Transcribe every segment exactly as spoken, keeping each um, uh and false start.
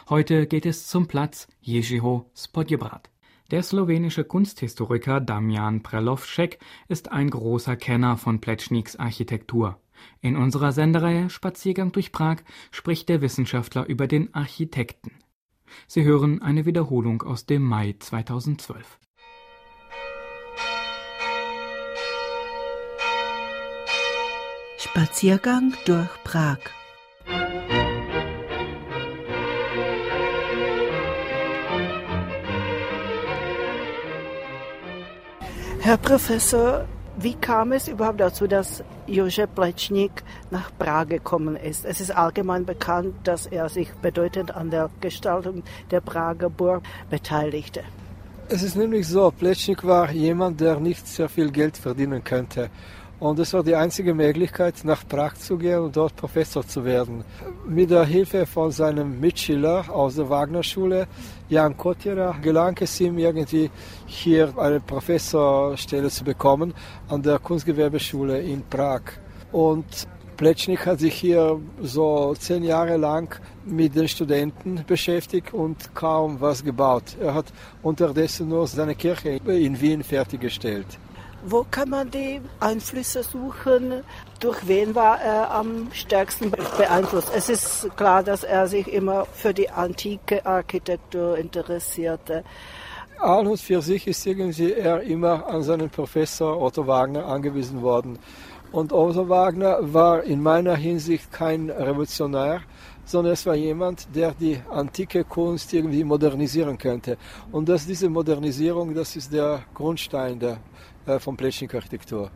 Heute geht es zum Platz Jezicho Spodjebrad. Der slowenische Kunsthistoriker Damian Prelovšek ist ein großer Kenner von Plečniks Architektur. In unserer Sendereihe Spaziergang durch Prag spricht der Wissenschaftler über den Architekten. Sie hören eine Wiederholung aus dem Mai zweitausendzwölf. Spaziergang durch Prag. Herr Professor, wie kam es überhaupt dazu, dass Jože Plečnik nach Prag gekommen ist? Es ist allgemein bekannt, dass er sich bedeutend an der Gestaltung der Prager Burg beteiligte. Es ist nämlich so, Plečnik war jemand, der nicht sehr viel Geld verdienen könnte. Und es war die einzige Möglichkeit, nach Prag zu gehen und dort Professor zu werden. Mit der Hilfe von seinem Mitschüler aus der Wagner-Schule, Jan Kotjera, gelang es ihm irgendwie, hier eine Professorstelle zu bekommen an der Kunstgewerbeschule in Prag. Und Plečnik hat sich hier so zehn Jahre lang mit den Studenten beschäftigt und kaum was gebaut. Er hat unterdessen nur seine Kirche in Wien fertiggestellt. Wo kann man die Einflüsse suchen? Durch wen war er am stärksten beeinflusst? Es ist klar, dass er sich immer für die antike Architektur interessierte. An und für sich ist irgendwie er immer an seinen Professor Otto Wagner angewiesen worden. Und Otto Wagner war in meiner Hinsicht kein Revolutionär, sondern es war jemand, der die antike Kunst irgendwie modernisieren könnte. Und dass diese Modernisierung, das ist der Grundstein der von Plečnik-Architektur.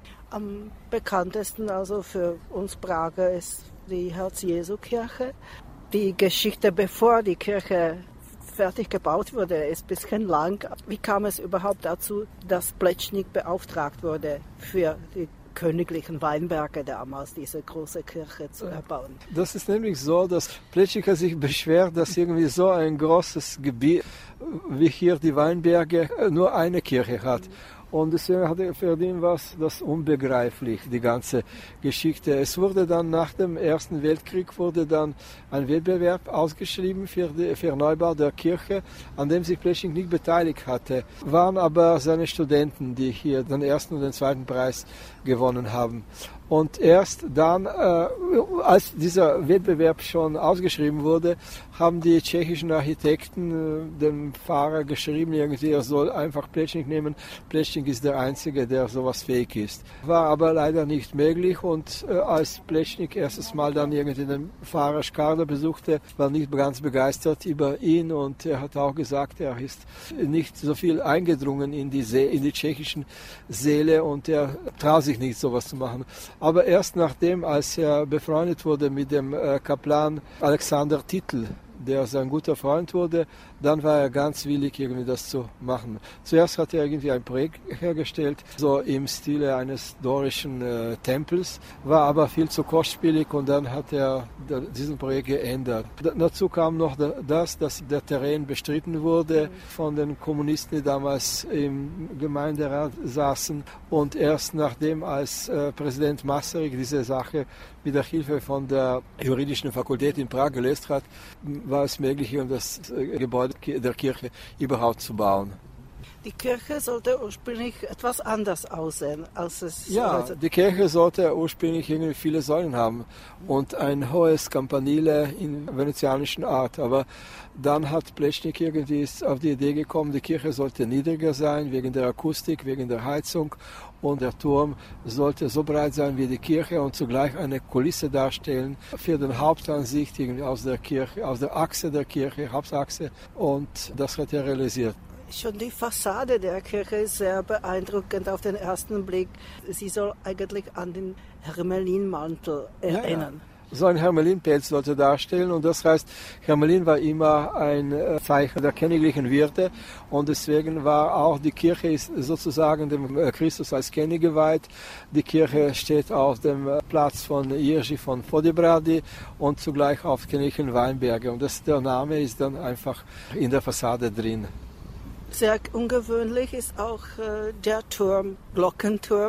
Am bekanntesten also für uns Prager ist die Herz-Jesu-Kirche. Die Geschichte, bevor die Kirche fertig gebaut wurde, ist ein bisschen lang. Wie kam es überhaupt dazu, dass Plečnik beauftragt wurde, für die königlichen Weinberge damals diese große Kirche zu erbauen? Das ist nämlich so, dass Plečnik hat sich beschwert, dass irgendwie so ein großes Gebiet wie hier die Weinberge nur eine Kirche hat. Und deswegen hat er für ihn was das unbegreiflich, die ganze Geschichte. Es wurde dann nach dem Ersten Weltkrieg wurde dann ein Wettbewerb ausgeschrieben für den für Neubau der Kirche, an dem sich Plečnik nicht beteiligt hatte. Waren aber seine Studenten, die hier den ersten und den zweiten Preis gewonnen haben. Und erst dann, äh, als dieser Wettbewerb schon ausgeschrieben wurde, haben die tschechischen Architekten äh, dem Fahrer geschrieben, irgendwie, er soll einfach Plečnik nehmen. Plečnik ist der Einzige, der sowas fähig ist. War aber leider nicht möglich und äh, als Plečnik erstes Mal dann irgendwie den Fahrer Škarda besuchte, war nicht ganz begeistert über ihn und er hat auch gesagt, er ist nicht so viel eingedrungen in die, See, in die tschechischen Seele und er traut sich nicht, sowas zu machen. Aber erst nachdem, als er befreundet wurde mit dem äh, Kaplan Alexander Tittl, der sein guter Freund wurde, dann war er ganz willig, irgendwie das zu machen. Zuerst hat er irgendwie ein Projekt hergestellt, so im Stile eines dorischen äh, Tempels, war aber viel zu kostspielig und dann hat er diesen Projekt geändert. D- dazu kam noch das, dass der Terrain bestritten wurde von den Kommunisten, die damals im Gemeinderat saßen und erst nachdem als äh, Präsident Masaryk diese Sache mit der Hilfe von der juridischen Fakultät in Prag gelöst hat, war es möglich, um das Gebäude der Kirche überhaupt zu bauen. Die Kirche sollte ursprünglich etwas anders aussehen, als es... Ja, also die Kirche sollte ursprünglich irgendwie viele Säulen haben und ein hohes Campanile in venezianischen Art. Aber dann hat Plečnik irgendwie auf die Idee gekommen, die Kirche sollte niedriger sein, wegen der Akustik, wegen der Heizung. Und der Turm sollte so breit sein wie die Kirche und zugleich eine Kulisse darstellen für den Hauptansicht irgendwie aus der Kirche, aus der Achse der Kirche, Hauptachse. Und das hat er realisiert. Schon die Fassade der Kirche ist sehr beeindruckend auf den ersten Blick. Sie soll eigentlich an den Hermelinmantel erinnern. Ja, ja. So ein Hermelinpelz sollte darstellen und das heißt, Hermelin war immer ein Zeichen der königlichen Würde und deswegen war auch die Kirche ist sozusagen dem Christus als König geweiht. Die Kirche steht auf dem Platz von Jerzy von Spodjebrady und zugleich auf königlichen Weinberge und das, der Name ist dann einfach in der Fassade drin. Sehr ungewöhnlich ist auch äh, der Turm, Glockenturm.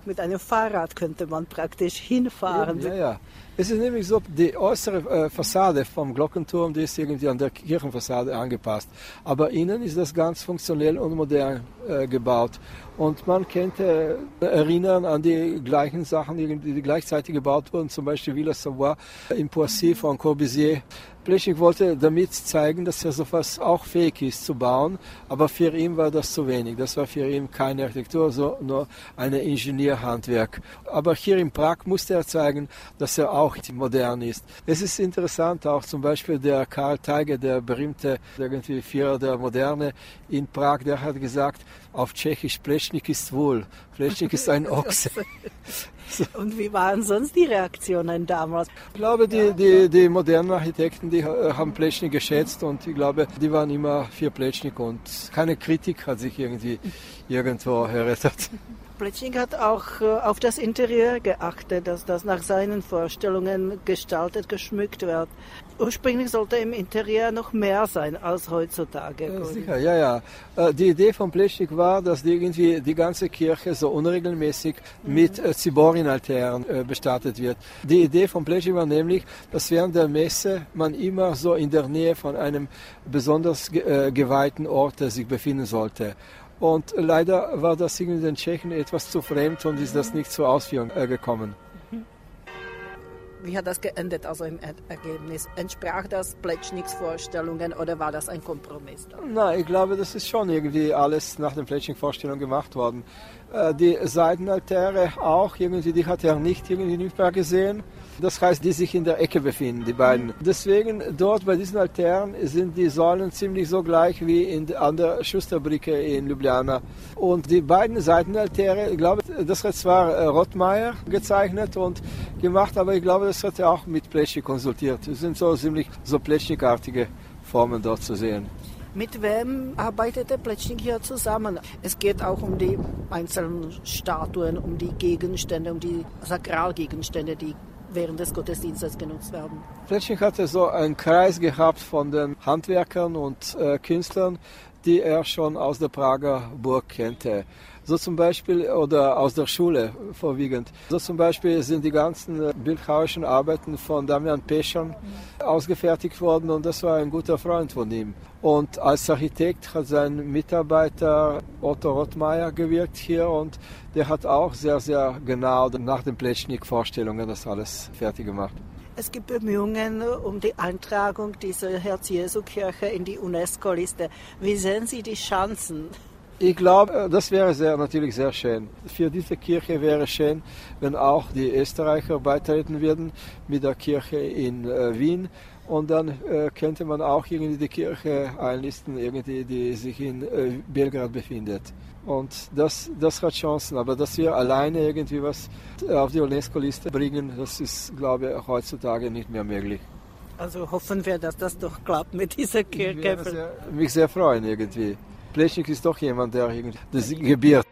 mit einem Fahrrad könnte man praktisch hinfahren. Ja, ja. Es ist nämlich so, die äußere äh, Fassade vom Glockenturm, die ist irgendwie an der Kirchenfassade angepasst. Aber innen ist das ganz funktionell und modern äh, gebaut. Und man könnte äh, erinnern an die gleichen Sachen, die, die gleichzeitig gebaut wurden, zum Beispiel Villa Savoye in Poissy von Corbusier. Plečnik wollte damit zeigen, dass er sowas auch fähig ist zu bauen, aber für ihn war das zu wenig. Das war für ihn keine Architektur, sondern nur ein Ingenieurhandwerk. Aber hier in Prag musste er zeigen, dass er auch modern ist. Es ist interessant auch zum Beispiel der Karl Teiger, der berühmte irgendwie Führer der Moderne in Prag, der hat gesagt, auf Tschechisch, Plečnik ist wohl. Plečnik ist ein Ochse. Und wie waren sonst die Reaktionen damals? Ich glaube, die, die, die modernen Architekten, die haben Plečnik geschätzt und ich glaube, die waren immer für Plečnik und keine Kritik hat sich irgendwie irgendwo errettet. Plečnik hat auch auf das Interieur geachtet, dass das nach seinen Vorstellungen gestaltet, geschmückt wird. Ursprünglich sollte im Interieur noch mehr sein als heutzutage. Ja, sicher, ja, ja. Die Idee von Plečnik war, dass die irgendwie die ganze Kirche so unregelmäßig mit mhm. Ziborinaltären bestattet wird. Die Idee von Plečnik war nämlich, dass während der Messe man immer so in der Nähe von einem besonders geweihten Ort sich befinden sollte. Und leider war das in den Tschechen etwas zu fremd und ist das nicht zur Ausführung gekommen. Wie hat das geendet, also im Ergebnis? Entsprach das Plečniks Vorstellungen oder war das ein Kompromiss? Nein, ich glaube, das ist schon irgendwie alles nach den Plečnik-Vorstellungen gemacht worden. Die Seitenaltäre auch, irgendwie, die hat er nicht irgendwie nicht mehr gesehen. Das heißt, die sich in der Ecke befinden, die beiden. Deswegen dort bei diesen Altären sind die Säulen ziemlich so gleich wie in, an der Schusterbrücke in Ljubljana. Und die beiden Seitenaltäre, ich glaube, das hat zwar Rottmeier gezeichnet und gemacht, aber ich glaube, das hat er auch mit Plečnik konsultiert. Es sind so ziemlich so Plečnikartige Formen dort zu sehen. Mit wem arbeitete Plečnik hier zusammen? Es geht auch um die einzelnen Statuen, um die Gegenstände, um die Sakralgegenstände, die während des Gottesdienstes genutzt werden. Plečnik hatte so einen Kreis gehabt von den Handwerkern und äh, Künstlern, die er schon aus der Prager Burg kannte. So zum Beispiel, oder aus der Schule vorwiegend. So zum Beispiel sind die ganzen bildhauerischen Arbeiten von Damian Peschan mhm. ausgefertigt worden und das war ein guter Freund von ihm. Und als Architekt hat sein Mitarbeiter Otto Rottmeier gewirkt hier und der hat auch sehr, sehr genau nach den Plečnik-Vorstellungen das alles fertig gemacht. Es gibt Bemühungen um die Eintragung dieser Herz-Jesu-Kirche in die UNESCO-Liste. Wie sehen Sie die Chancen? Ich glaube, das wäre sehr, natürlich sehr schön. Für diese Kirche wäre es schön, wenn auch die Österreicher beitreten würden mit der Kirche in äh, Wien. Und dann äh, könnte man auch irgendwie die Kirche einlisten, irgendwie, die sich in äh, Belgrad befindet. Und das, das hat Chancen, aber dass wir alleine irgendwie was auf die UNESCO-Liste bringen, das ist, glaube ich, heutzutage nicht mehr möglich. Also hoffen wir, dass das doch klappt mit dieser Kirche. Ich würde mich sehr freuen irgendwie. Plečnik ist doch jemand, der das Gebiet